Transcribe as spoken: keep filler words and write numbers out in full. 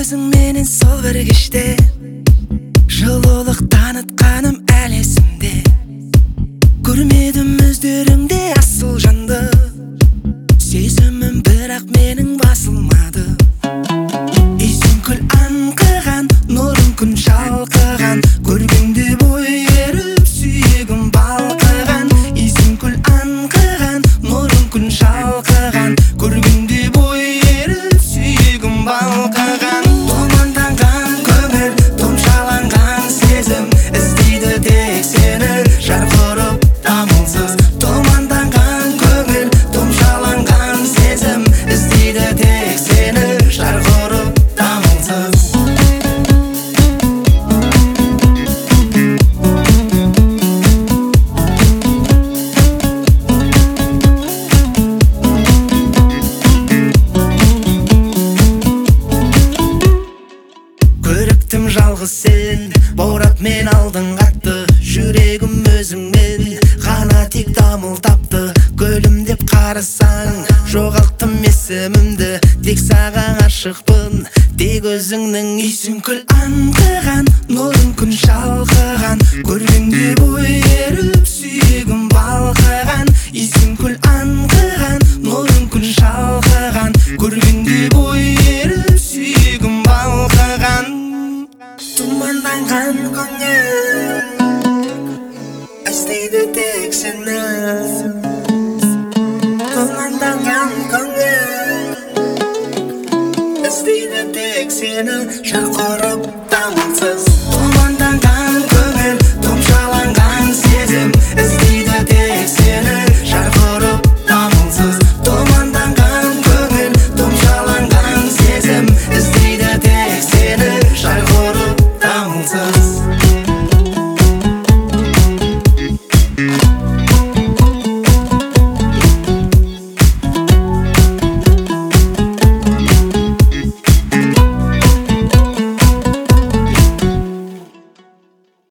өзің менен сол бір кеште жылулық танытқаным әлі есімде. Көрмедім өздеріңде асыл жанды, сезімім бірақ менің басылмады. Есің күл аңқыған, нұрын күн шалқыған, көргенде бой еріп сүйегім балқыған. Есің күл аңқыған, нұрын күн шалқыған, көргенде бой еріп сүйегім балқыған. Тұманданған көңіл, тұмшаланған сезім, іздейді тек сені жарқырып дамылсыз. Тұманданған көңіл, тұмшаланған сезім, іздейді тек сені жарқырып дамылсыз. Көріктім жалғыз сен, борап мен алдың қатты, жүрегім өзіңмен ғана тек дамыл тапты. Гүлім деп қарасаң, жоғалттым есімімді, тек саған ғашықпын, тек өзіңнің. Есің күл аңқыған, нұрын күн шалқыған, көргенде бой еріп сүйегім балқыған. Есің күл аңқыған, нұрын күн шалқыған, көргенде бой